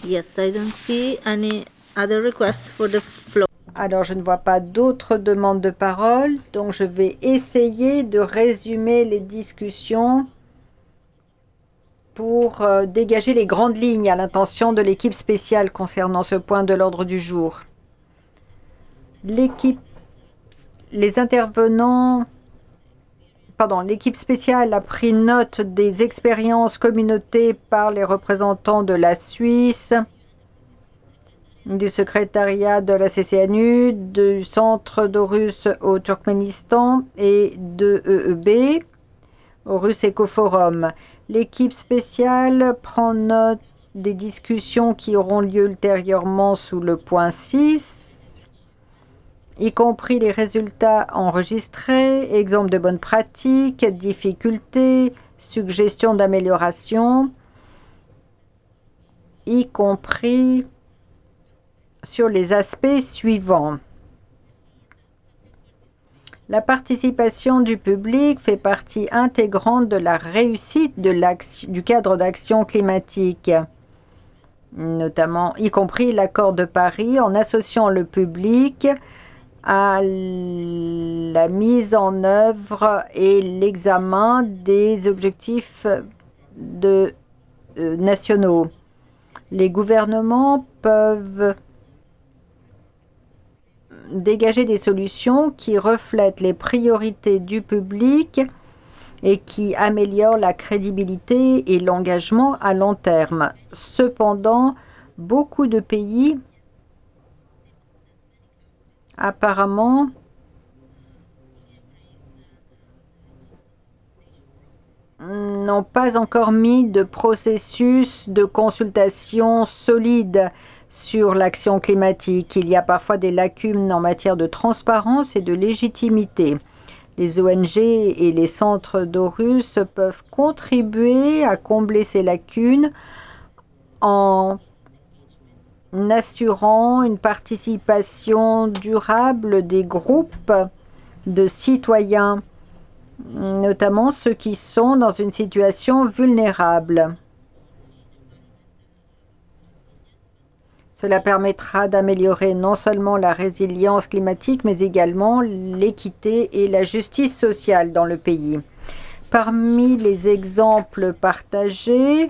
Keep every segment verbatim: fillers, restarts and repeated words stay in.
Yes, I don't see any other requests for the floor. Alors, je ne vois pas d'autres demandes de parole, donc je vais essayer de résumer les discussions pour euh, dégager les grandes lignes à l'intention de l'équipe spéciale concernant ce point de l'ordre du jour. L'équipe, les intervenants, pardon, l'équipe spéciale a pris note des expériences communautées par les représentants de la Suisse, du secrétariat de la C C N U, du centre d'Aarhus au Turkménistan et de E E B, Aarhus Ecoforum. L'équipe spéciale prend note des discussions qui auront lieu ultérieurement sous le point six, y compris les résultats enregistrés, exemples de bonnes pratiques, difficultés, suggestions d'amélioration, y compris sur les aspects suivants. La participation du public fait partie intégrante de la réussite de du cadre d'action climatique, notamment y compris l'accord de Paris, en associant le public à la mise en œuvre et l'examen des objectifs de, euh, nationaux. Les gouvernements peuvent dégager des solutions qui reflètent les priorités du public et qui améliorent la crédibilité et l'engagement à long terme. Cependant, beaucoup de pays apparemment n'ont pas encore mis de processus de consultation solide sur l'action climatique. Il y a parfois des lacunes en matière de transparence et de légitimité. Les O N G et les centres d'Aarhus peuvent contribuer à combler ces lacunes en assurant une participation durable des groupes de citoyens, notamment ceux qui sont dans une situation vulnérable. Cela permettra d'améliorer non seulement la résilience climatique, mais également l'équité et la justice sociale dans le pays. Parmi les exemples partagés,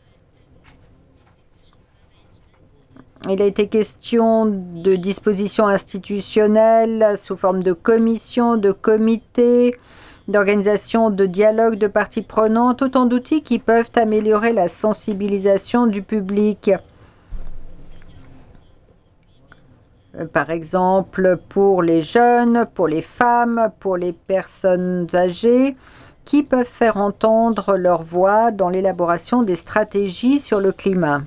il a été question de dispositions institutionnelles sous forme de commissions, de comités, d'organisations de dialogue de parties prenantes, autant d'outils qui peuvent améliorer la sensibilisation du public. Par exemple, pour les jeunes, pour les femmes, pour les personnes âgées, qui peuvent faire entendre leur voix dans l'élaboration des stratégies sur le climat.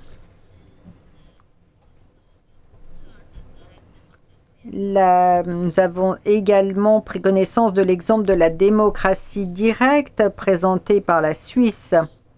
La, nous avons également pris connaissance de l'exemple de la démocratie directe présentée par la Suisse,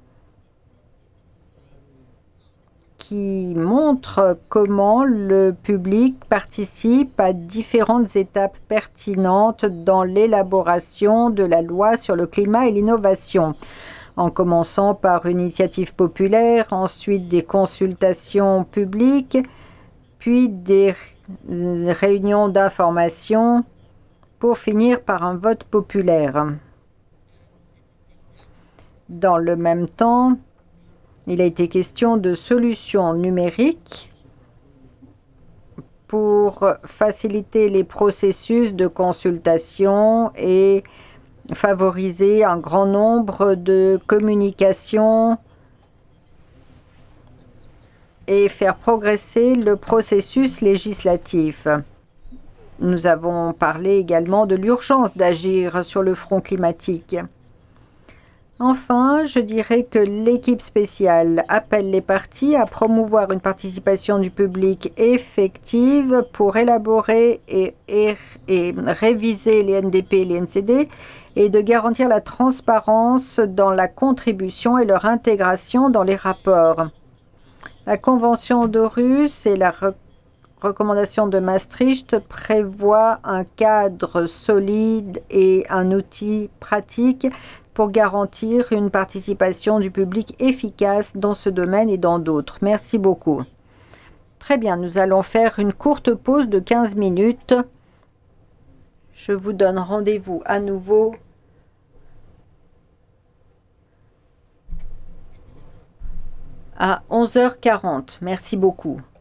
qui montre comment le public participe à différentes étapes pertinentes dans l'élaboration de la loi sur le climat et l'innovation, en commençant par une initiative populaire, ensuite des consultations publiques, puis des réunions d'information, pour finir par un vote populaire. Dans le même temps, il a été question de solutions numériques pour faciliter les processus de consultation et favoriser un grand nombre de communications et faire progresser le processus législatif. Nous avons parlé également de l'urgence d'agir sur le front climatique. Enfin, je dirais que l'équipe spéciale appelle les parties à promouvoir une participation du public effective pour élaborer et, et, et réviser les N D P et les N C D et de garantir la transparence dans la contribution et leur intégration dans les rapports. La Convention d'Aarhus et la re recommandation de Maastricht prévoient un cadre solide et un outil pratique pour garantir une participation du public efficace dans ce domaine et dans d'autres. Merci beaucoup. Très bien, nous allons faire une courte pause de quinze minutes. Je vous donne rendez-vous à nouveau à onze heures quarante. Merci beaucoup.